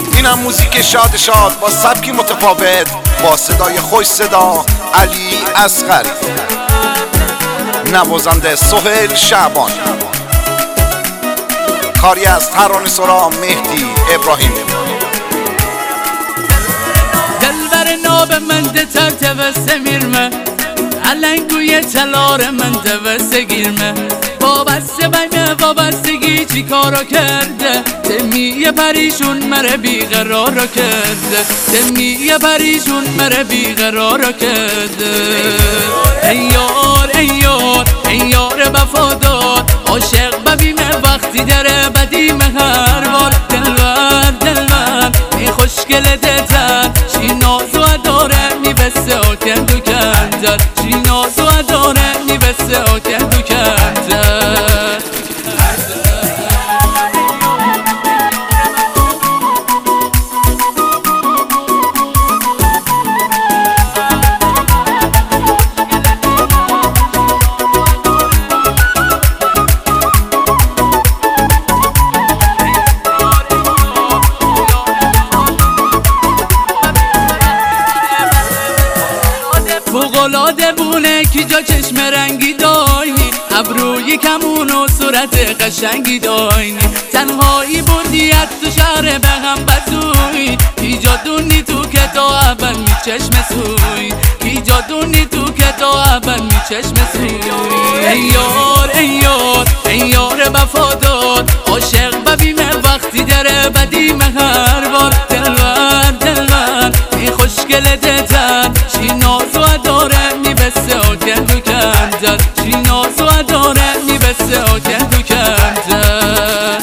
اینم موزیک شاد شاد با سبکی متفاوت با صدای خوش صدا علی اصغری، نوازنده سهیل شعبان، کاری از ترانه‌سرا مهدی ابراهیمی. دلبر ناب من دتر تبسه میرمه علنگوی تلار من تبسه گیرمه وابسته بگه وابستگی چی کارا کرده دمیه پریشون مره بیقرارا کرده دمیه پریشون مره بیقرارا کرده ای یار ای یار ای یار وفادار عاشق ببینه وقتی داره بدیمه هر بار دلبر دلبر ای خوشگل دتر چی نازو داره میبسه آکن دو کندر چی نازو داره میبسه آکن دو کندر فوق‌العاده بونه کی جا چشم رنگی داینی ابروی کمون و صورت قشنگی داینی تنهایی بردیت تو شهر به هم بدوی کی جا دونی تو که تا اول می چشم سوی کی جا دونی تو که تا اول می چشم سوی ای یار ای یار ای یار وفادار عاشق ببینه وقتی داره بدیمه هر بار دلبر دلبر ای خوشگل دتر چی نازو داره میبسه آکن دو کندر چی نازو داره میبسه آکن دو کندر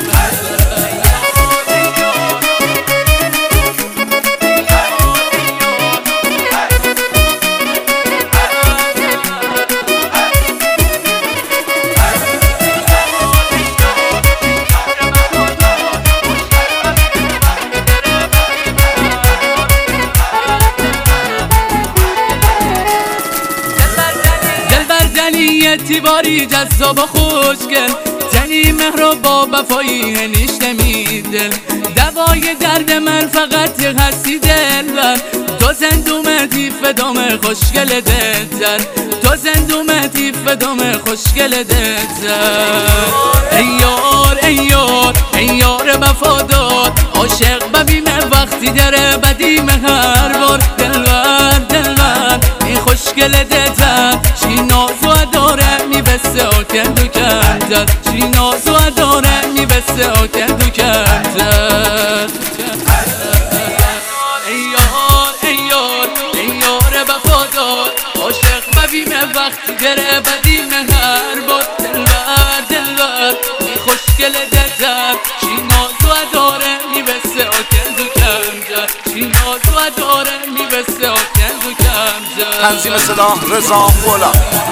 تیباری جذاب و خوشگل زنی مهر با وفایی هنیش نمیدل دوای درد من فقط هستی دلبر تو زندومتی فدام خوشگل دلتر تو زندومتی فدام خوشگل دلتر ای یار ای یار ای یار وفادار عاشق ببینه وقتی داره بدیمه هر بار دلبر دلبر ای خوشگل دلتر چی نازو داره میبسه آکن دو کندر چی نازو داره میبسه آکن دو کندر ای یار ای یار ای یار وفادار عاشق ببینه وقتی داره بدیمه هر بار دلبر دلبر ای خوشگل دلتر چی نازو داره میبسه آکن دو کندر چی نازو داره میبسه آکن دو کندر. تنظیم صدا رضا فولاد.